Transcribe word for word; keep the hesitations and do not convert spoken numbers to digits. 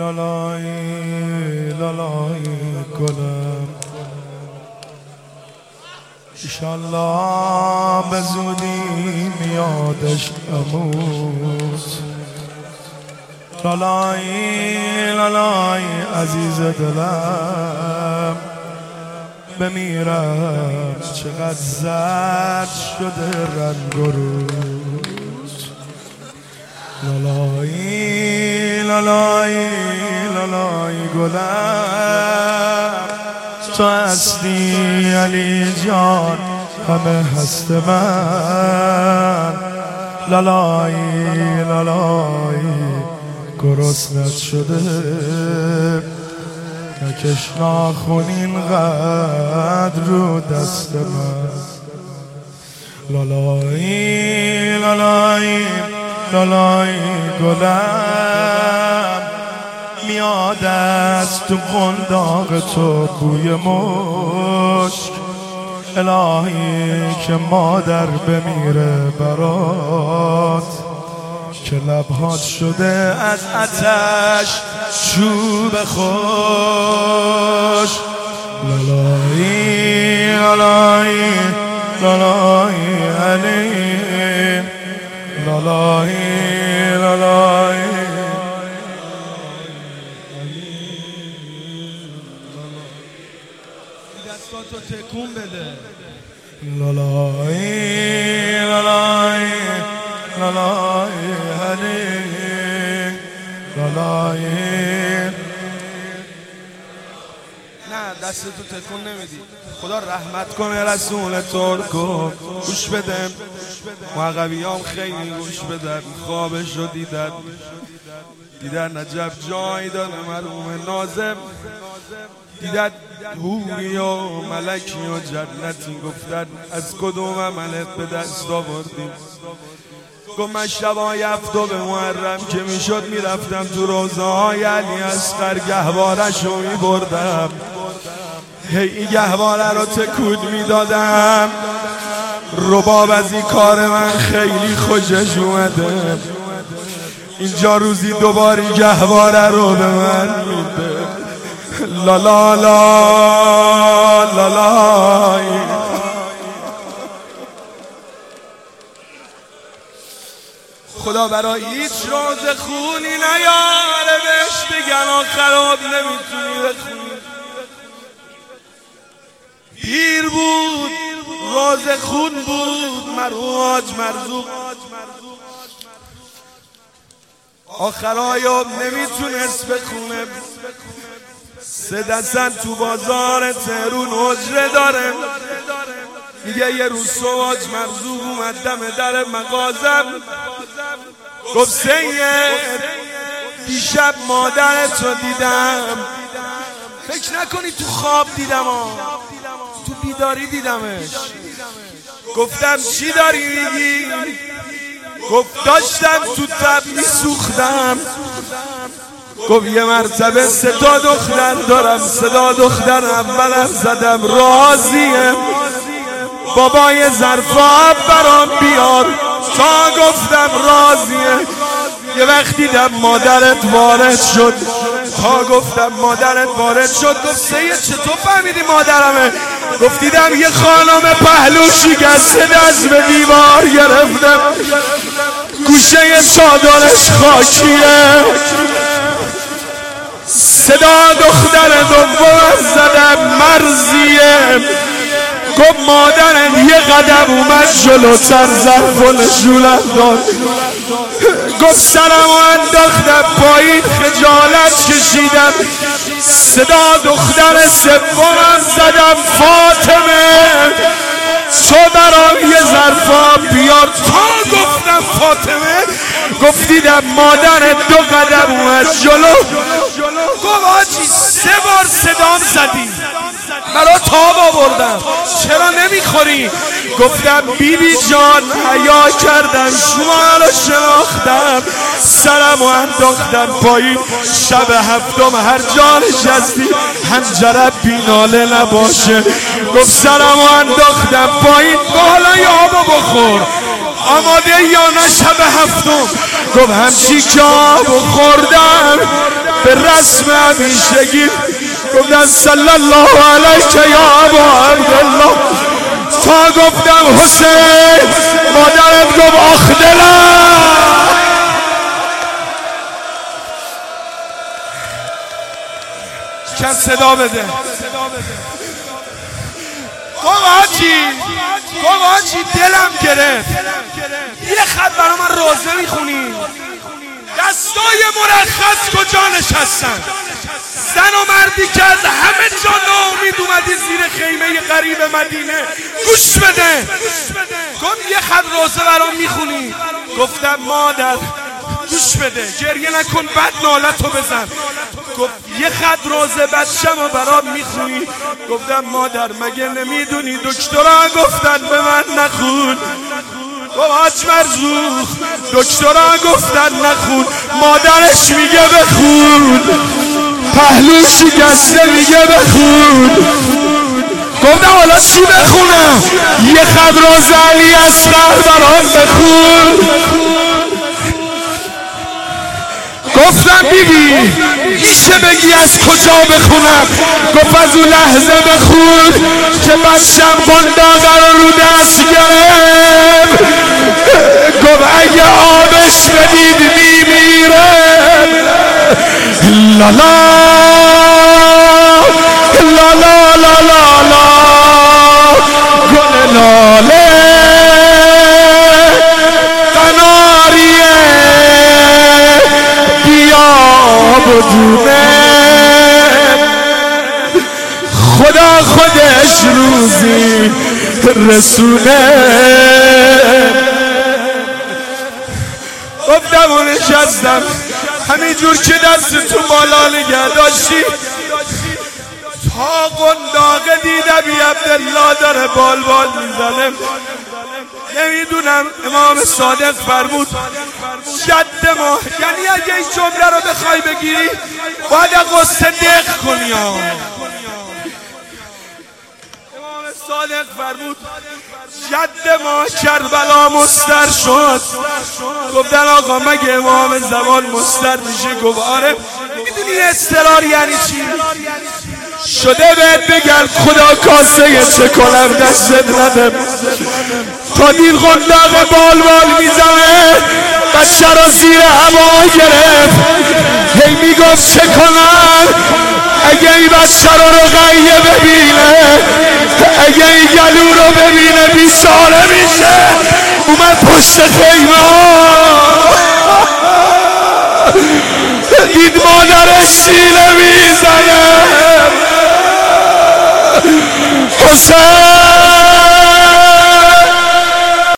لالایی لالایی گلم ایشالله به زودی میادش اموز لالایی لالایی عزیز دلم بمیرم چقدر زرد شده رنگ و روز لالایی لالایی لالایی گلم تو هستی علی جان همه هست من لالایی لالایی گرسنت شده نکش ناخون اینقدر رو دست من لالایی لالایی لالایی گلم میاد از تو قنداق تو بوی مشک الهی که مادر بمیره برات که لبهات شده از آتش چوب خوش لالایی لالایی لالایی علی لالایی لالایی دستاتو تکون بده لالایی لالایی لالایی علی لالایی نه دستتو تکون نمیدی خدا رحمت کنه رسول ترکو گوش بدم معقبیام خیلی گوش بدن خوابش رو دیدن دیدن نجب جایی داره مرحوم ناظم دیدن حوری و ملکی و جنتی گفتن از کدوم عملت به دست آوردیم گفت من شبای هفتم محرم که میشد میرفتم تو روزه های علی اصغر گهوارش رو میبردم هی گهواره رو تکون میدادم رباب از این کار من خیلی خوشش اومده اینجا روزی دوباری گهواره رو به من میده لا لا لا لا لا خدا برای هیچ روز خونی نیاره بهش بگن خراب نمیتونی بخونی پیر بود روز خون بود مرحوم حاج مرزوق آخرایاب نمیتونست بخونه سه دستن تو بازار تهرون حجره داره میگه یه روز صبح حاج مرزوق اومد دم در مغازم گفت سید دیشب مادرتو دیدم فکر نکنی تو خواب دیدم ها تو بیداری دیدمش گفتم چی داری میگی گفت داشتم تو تب میسوختم گفت یه مرتبه سه تا دختر دارم صدا دختر اولم زدم راضیم بابای ظرفا برام بیار تا گفتم راضیه یه وقت دیدم مادرت وارد شد تا گفتم مادرت وارد شد گفت سید چطور فهمیدی مادرمه گفت دیدم یه خانم پهلوشی گسته دست به دیوار گرفتم گوشه چادرش خاکیه صدا دختر دوم زدم مرزیه گفت مادرم یه قدم اومد جلوتر ظرف و نشونم داد گفت سرم و انداختم پایین خجالت کشیدم صدا دختر سومم زدم فاطمه تو برام یه ظرفا بیار تا گفتم فاطمه گفت دیدم مادر دو قدم اومد جلو گفت آجی سه بار صدام زدی مرا تاب آوردم چرا نمیخوری گفتم بی بی جان حیا کردم شما رو شناختم سرم و انداختم پایین شب هفتم هر جا نشستی حنجره بیناله نباشه گفت سرم و انداختم پایین بالا یا آبا بخور آماده یا نه شب هفتم گفت همچی که آبو خوردم به رسم همیشگی گفتم صلی الله علیک یا ابا عبدالله تا گفتم حسین مادرت گفت آخ دلم کس صدا بده گفت آجی گفت آجی دلم گرفت یه خط برای من روزه میخونی دستای مرخص کجا نشستن زن و مردی که از همه جا ناامید اومدی زیر خیمه غریب مدینه گوش بده گفت یه خط روزه برام میخونی گفتم مادر گوش بده گریه نکن بعد نالتو بزن گفت یه خط روزه بچم و برام میخونی گفتم مادر مگه نمیدونی دکترها گفتن به من نخون گفت حاج مرزوق دکترها گفتن نخون مادرش میگه بخون پهلو شکسته میگه بخون گفتم حالا چی بخونم یه خط روزه علی اصغر برام بخون گفتم بیبی میشه بگی از کجا بخونم گفت از اون لحظه بخون که بچم قنداقه رو رو دست گرفت گفت اگه آبش بدید میمیره لالا لالا لالا لا گل لاله خدا خودش روزی رسونه گفتم و نشستم همینجور که دست تو بالا نگه داشتی تا قنداقه دیدم بی عبدالله داره بال بال میزنه نمیدونم امام صادق فرمود جد ما یعنی اگه این جمله رو بخوای بگیری باید قصه دق کنی امام صادق فرمود جد ما کربلا مستر شد گفتن آقا مگه امام زمان مستر میشه گفت آره میدونی اضطرار یعنی چی شده بهت بگن خدا کاسه چه کنم دستت ندم تا دیر قنداق بال بال میزنه بچه رو زیر هوا گرفت هی میگفت چه کنم اگه این بچه رو رقیه ببینه اگه این گلو رو ببینه بیچاره میشه اومد پشت خیمه دید مادرش شیله میزنه حسین